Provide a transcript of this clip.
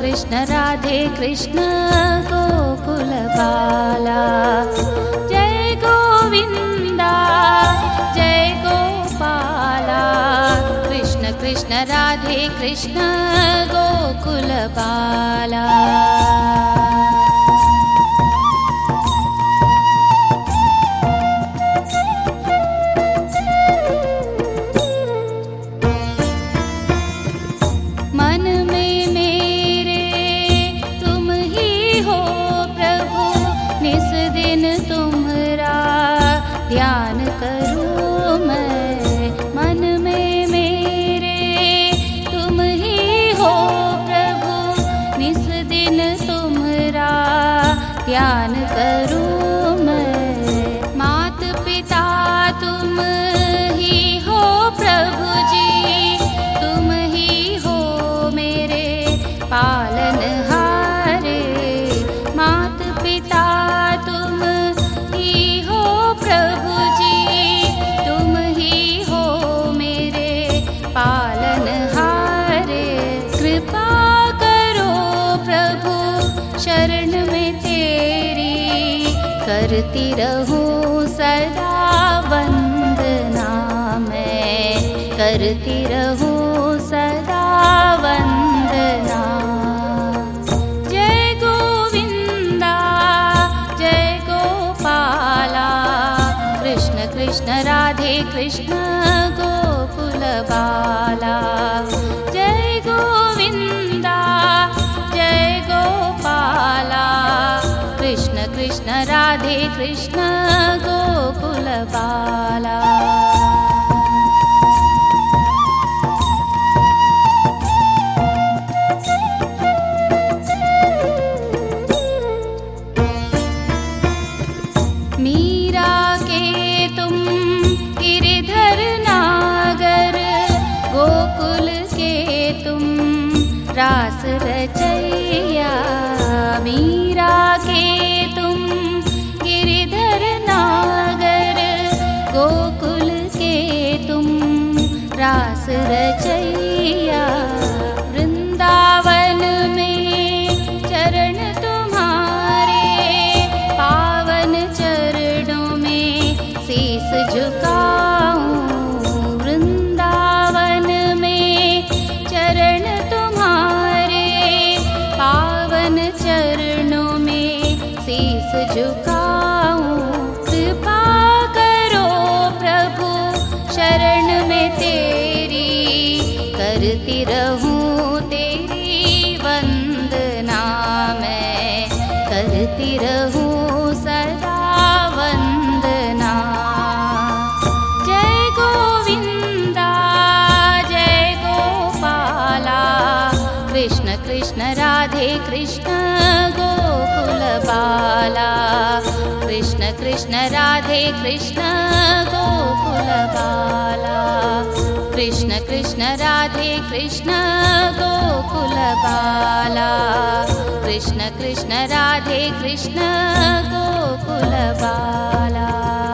कृष्ण राधे कृष्ण गोकुल बाला। जय गोविंदा जय गोपाला, कृष्ण कृष्ण राधे कृष्ण गोकुल बाला। मन में मेरे तुम ही हो प्रभु, निस दिन तुम्हारा ध्यान करूं मैं। मन में मेरे तुम ही हो प्रभु, निस दिन तुम्हारा ध्यान करूं मैं। मात पिता तुम ही हो प्रभु जी, तुम ही हो मेरे पालनहारे। मात पिता तुम ही हो प्रभु जी, तुम ही हो मेरे पालनहारे। कृपा करो प्रभु शरण में तेरी, करती रहूं सदा वंदना मैं, करती रहूं सदा वंदना। जय गोविंदा जय गोपाला, कृष्ण कृष्ण राधे कृष्ण गोकुल बाला। जय गोविंदा जय गोपाला, कृष्ण कृष्ण राधे कृष्ण गोकुल बाला। मीरा के तुम गिरिधर नागर, गोकुल के तुम रास रचैया। मीरा के तुम गिरिधर नागर, गोकुल के तुम रास रचैया। वृंदावन में चरण तुम्हारे, पावन चरणों में शीस झुकाऊं। वृंदावन में चरण तुम्हारे, पावन चरणों में शीस झुकाऊं। कृपा करो प्रभु शरण में तेरी, करती रहूं तेरी वंदना मैं, करती रहूं सदा वंदना। जय गोविंदा जय गोपाला, कृष्ण कृष्ण राधे कृष्ण गोकुल बाला। कृष्ण कृष्ण राधे कृष्ण गोकुल बाला, कृष्ण कृष्ण राधे कृष्ण गोकुल बाला। कृष्ण कृष्ण राधे कृष्ण गोकुल बाला।